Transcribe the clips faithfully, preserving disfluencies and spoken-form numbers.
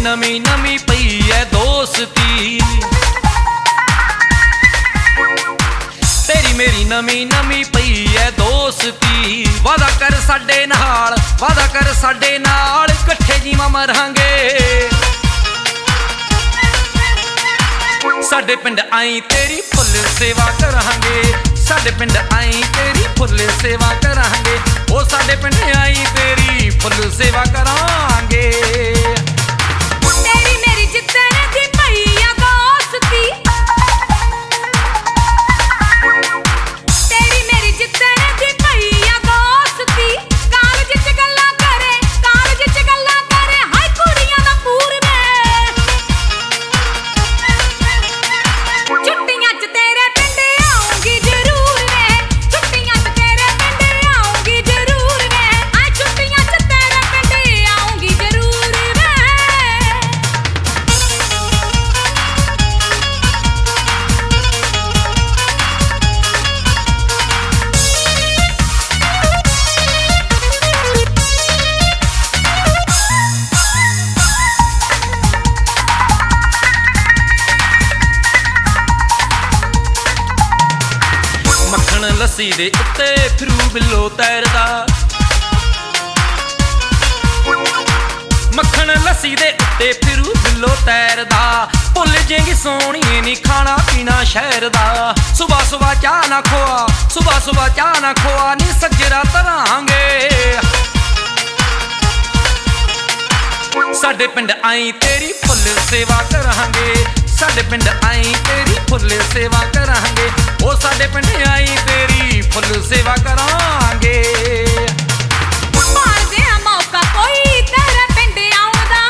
नवी नवी पई है दोस्ती, तेरी मेरी नवी नवी पई है दोस्ती। वादा कर साडे नाल, वादा कर साडे नाल, इकट्ठे जीवां मरांगे। साडे पिंड आई तेरी फुल सेवा करांगे, साडे पिंड आई तेरी फुल सेवा करांगे। ओ साडे पिंड आई तेरी फुल सेवा करांगे। तेरी मेरी जिद्दन दी पई आ दोस्ती, तेरी मेरी जिद्दन दी पई आ दोस्ती। कालज च गल्लां करे, कालज च गल्लां करे, हाय कुड़ियां दा पूर में। छुट्टियां च तेरे पिंड आऊंगी जरूर वे, छुट्टियां च तेरे पिंड आऊंगी जरूर वे। आ छुट्टियां च तेरे पिंड आऊंगी जरूर वे। मक्खण लस्सी दे उत्ते फिरू बिल्लो तैरदा, मक्खण लस्सी दे उत्ते फिरू बिल्लो तैरदा। भुल जेंगी सोहणीए नी खाना पीना शहर दा। सुबह सुबह चाह ना खोआ, सुबह सुबह चाह ना खोआ, नी सज्जरा तरांगे। साडे पिंड आई तेरी फुल सेवा करांगे, साडे पिंड आई तेरी फुल सेवा करांगे। ओ साडे पिंड आई तेरी फुल सेवा करांगे। मारदे आ मौका कोई तेरे पिंड आउण दा,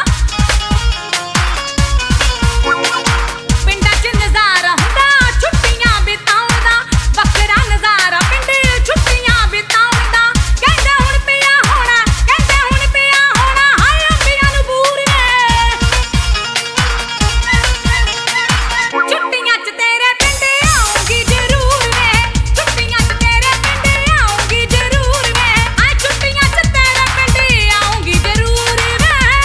पिंडां च नज़ारा हुंदा छुट्टियां बिताउण दा। वखरा नज़ारा पिंड छुट्टियां बिताउण दा। कहंदे हुण पिया होना, कहंदे हुण पिया होना, हाय अंबियां नूं बूर ने। छुट्टियां च तेरे पिंड आऊंगी जरूर वे, छुट्टियां च तेरे पिंड आऊंगी जरूर वे। आ छुट्टियां च तेरे पिंड आऊंगी जरूर वे।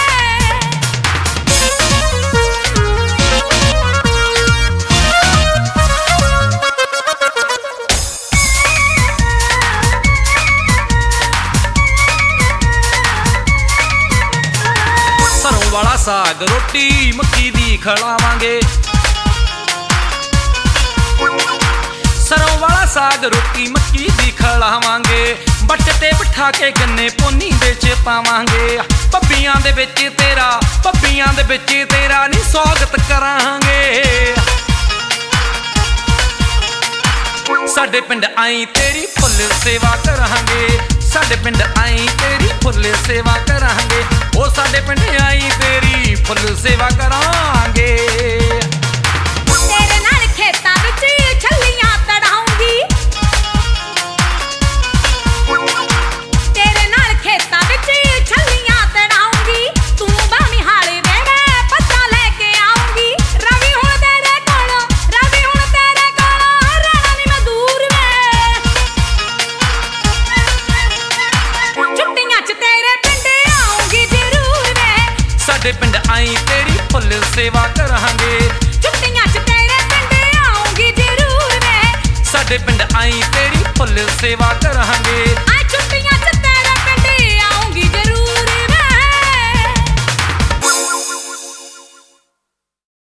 सरों वाला साग रोटी मक्की दी खिलावांगे, सरों वाला साग रोटी मक्की दी खिलावांगे। बट ते बिठा के गन्ने पोनी दे च पावांगे। पब्बियां दे विच तेरा, पब्बियां दे विच तेरा नी स्वागत करांगे। साडे पिंड आई तेरी फुल सेवा करांगे, साडे पिंड आई तेरी फुल सेवा करांगे। ओ साडे पिंड आई तेरी फुल सेवा करांगे। तेरे नाल खेतां विच छल्लियां तड़ाऊंगी, तेरे नाल खेतां विच छल्लियां तड़ाऊंगी। तू भावीं हाले वे मैं पत्ता लेके आऊंगी। रवि हुण तेरे कोलों, रवि हुण तेरे कोलों, रहना नी मैं दूर वे। छुट्टियां च तेरे पिंड आऊंगी जरूर वे, साडे पिंड आई तेरी फुल सेवा करांगे। छुट्टियां च तेरे पिंड आऊंगी जरूर वे। साडे पिंड आई तेरी फुल सेवा करांगे।